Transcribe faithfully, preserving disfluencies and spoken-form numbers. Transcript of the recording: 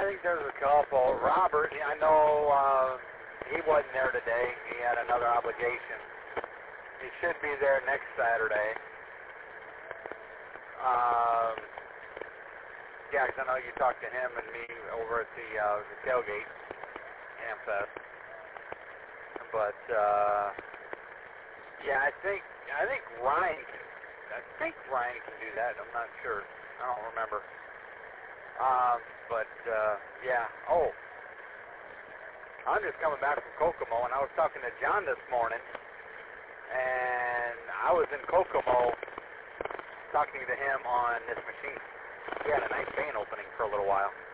I think there's a couple. Robert, I know uh, he wasn't there today. He had another obligation. He should be there next Saturday. Um, yeah, 'cause I know you talked to him and me over at the, uh, the tailgate, Amfest. But uh, yeah, I think I think Ryan can. I think Ryan can do that. I'm not sure. I don't remember. Um, but uh, yeah. Oh, I'm just coming back from Kokomo, and I was talking to John this morning, and I was in Kokomo talking to him on this machine. He had a nice vein opening for a little while.